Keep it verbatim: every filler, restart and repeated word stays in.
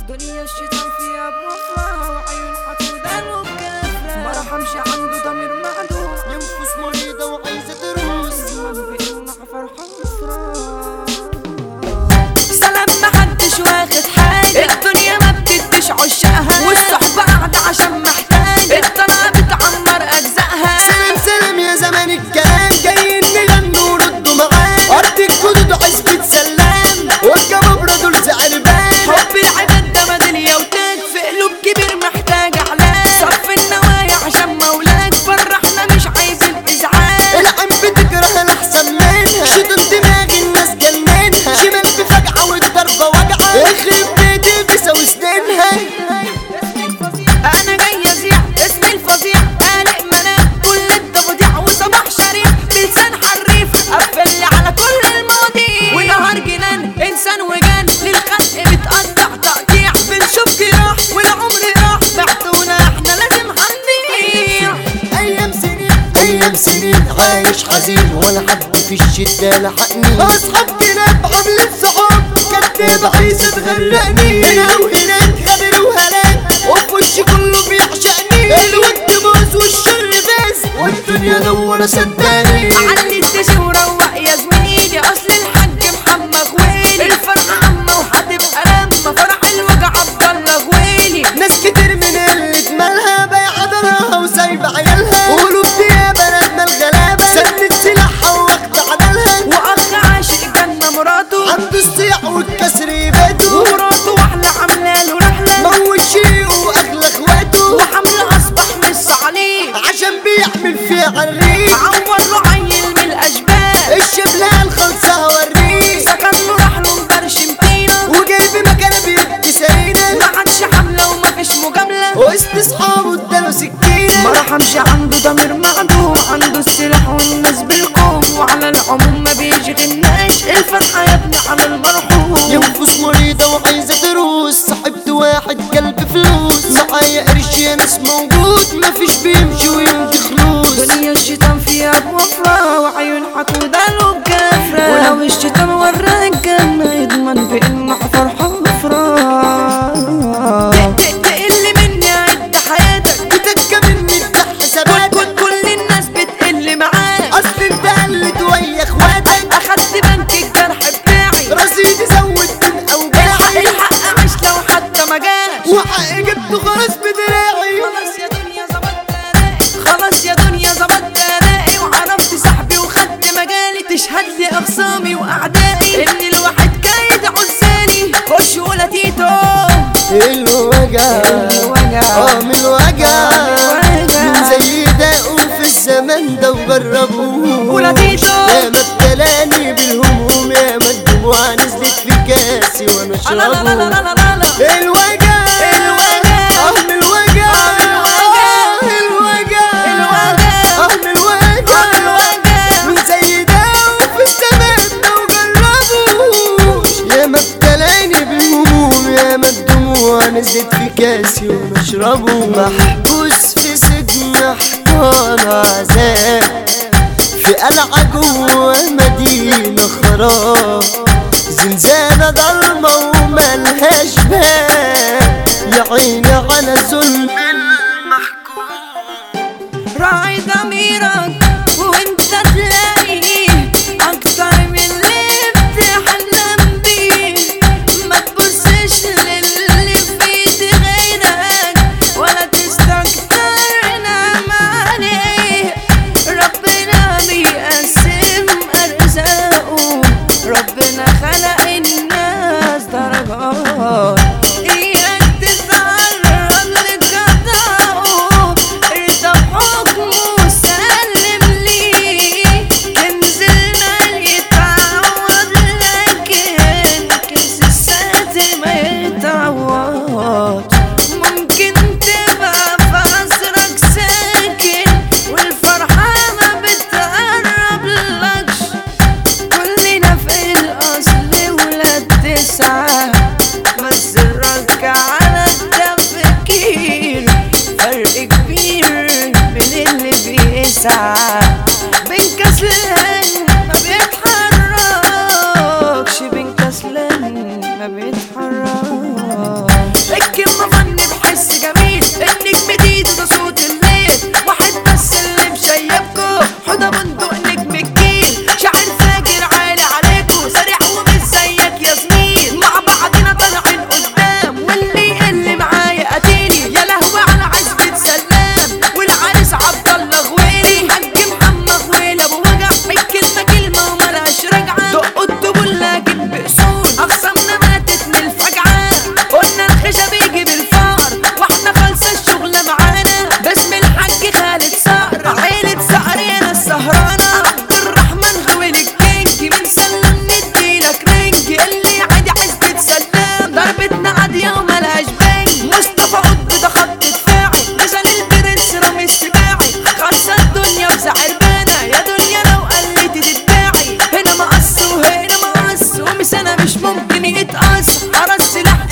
دنيا الشيطان فيها بوفرة وعيون حقودة وبكفرة مرحمش عنده ضمير معدوم ينفس مريضة وعايزة تروس ما بيقلنا فرحة وفرة سلام محدش واخد حاجة الدنيا ما بتديش عشقها والصحبة قاعدة عشان محتاجة الطلعة بتعمر أجزائها سلام سلام يا زمان الكلام جايين نغنوا وردوا معانا أرض الجدود عزبة سلام والكبابرة دول زعربان حب العباد ده ميدالية وتاج في قلوب كبير محتاج علاج صف النوايا عشان مولاك فرحنا مش عايزين إزعاج العم بتكره الأحسن منها شدوا دماغ الناس جننها شمال بفجعة والضربة وجعة اخرب بيتي بيساوي سنينها أنا جاي أذيع اسمي الفظيع قالق منام كل التفضيع وصباح شريف بلسان حريف قفل على كل المواضيع ونهار جنان إنسان وجان للخلق بتقطع تقطيع بنشوف جراح والعمر راح بعتونا احنا لازم هنضيع أيام سنين أيام سنين عايش حزين ولا حد في الشدة لحقني أصحاب كلاب عاملين صحاب كداب عايزة تغرقني هنا وهناك غدر وهلاك وفي وشي كله بيعشقني الود باظ والشر فاز والدنيا نورة صدقني علي الدش وروق يا زميلي أصل الحاج محمد غويلي الفرحة عامة وهتبقى لما فرح الوجع عبد الله غويلي ناس كتير من اللي مالها بايعة دارها وسايبة عيالها وقلوب دي يا بلدنا الغلابة سنت سلاحها واخدة عدلها وأخ عاشق جنة مراته عنده الصياح والكسر بيته ومراته واحلة عاملة له رحلة موت شيقه واغلى اخواته وحمله أصبح مش عليه عشان بيعمل فيها عريق عور له عيل من الأشباه الشبلة الخلصة هوريه سكن له راح له مبرشم طينة وجايب مكانه بيدي سرينة ما عادش حملة ومفيش مجاملة وسط اصحابه اداله سكينة ما رحمش عنده ضمير معدوم عنده السلاح والناس بالقوم وعلى العموم ما بيشغلناش الفرحة يا ابني على المرحوم ينفس مريضة وعايزة تروس صاحبت واحد قلب فلوس معايا قرش يا ناس موجود مفيش بيمشي ويمضي خلوص دنيا الشيطان فيها بوفرة وعيون حقودة له بكفرة ولو الشيطان وراك الجنة يضمن بإنه فرحة وفرة تقل مني عد حياتك بتكة مني افتح حساباتك كل كل الناس بتقل معاك اصل انت قلت ويا اخواتك اخدت بنك الجرح بتاعي رصيدي زود من اوجاعي الحق عيش لو حتى ما جاش وحق جبته خلاص بدراعي خلاص يا دنيا ظبطت ادائي خلاص يا دنيا ظبطت ادائي وعرفت صاحبي وخدت مجالي تشهد لي اخصامي واعدائي ان الواحد كايد عزالي خش ولا تيتو الوجع الوجع اه من الوجع الوجع. من زي داقوا في الزمن ده وجربوه ولا تيتو. يا ما ابتلاني بالهموم يا ما الدموع نزلت في كاسي وانا لا لا لا لا لا اشربه لا لا الوجع الوجع. اه من الوجع الوجع. آه الوجع الوجع. اه من الوجع الوجع. من زي داقوا في الزمن ده وجربوه يا ما ابتلاني بالهموم يا ما الدموع نزلت في كاسي وانا اشربه محبوس في سجن حيطان عذاب في قلعة جوه مدينة خراب زنزانة ضلمة وملهاش باب يا عيني على ظلم المحكوم راعي ضميرك وانت تلاقي اكتر من اللي بتحلم بيه ما تبصش للي في ايد غيرك ولا تستكتر نعم عليه ربنا بيقسم ارزاقه ربنا خلق الناس درجات اياك تتعرض لقضاءه ارضى بحكمه سلم ليه كنز المال يتعوض لكن كنز الساتر ما يتعوض ممكن تبقى في عصرك ساكن والفرحة ما بتقرب لكش كلنا في الأصل ولاد تسعة بس الركع على التفكير فرق كبير بين اللي بيسعى بين كسلان ما بيتحركش بين كسلان ما بيتحركش الكلمة فن بحس جميل، النجم دي ده صوت الليل، واحد بس اللي مشيبكو حوده بندق نجم الجيل، شاعر فاجر عالي عليكو سريع ومش زيك يا زميل، مع بعضنا طالعين قدام واللي اللي معايا قتيلي، يا لهوي على عزبة سلام والعريس عبد الله غويري، حاج محمد غويل ابو وجع، الكلمة كلمة وملهاش رجعة، دقوا الدبول لكن بأصول، اخصامنا ماتت من الفجعة، قلنا الخشب يجي بالفار واحنا خالصة الشغلة معانا، باسم الحاج خالد صقر عيلة صقر هنا السهرانة، عبد الرحمن غويل الكينج من سلم نديلك رنج، اللي عادي عزبة سلام ضربتنا عادية وملهاش بنج، مصطفى قطب ده خط دفاعي، مثال البرنس رامي السباعي، خاصة الدنيا وزعربانة يا دنيا لو قلتي تتباعي، هنا مقص وهنا مقص ومثالها مش ممكن يتقص، أرى السلاح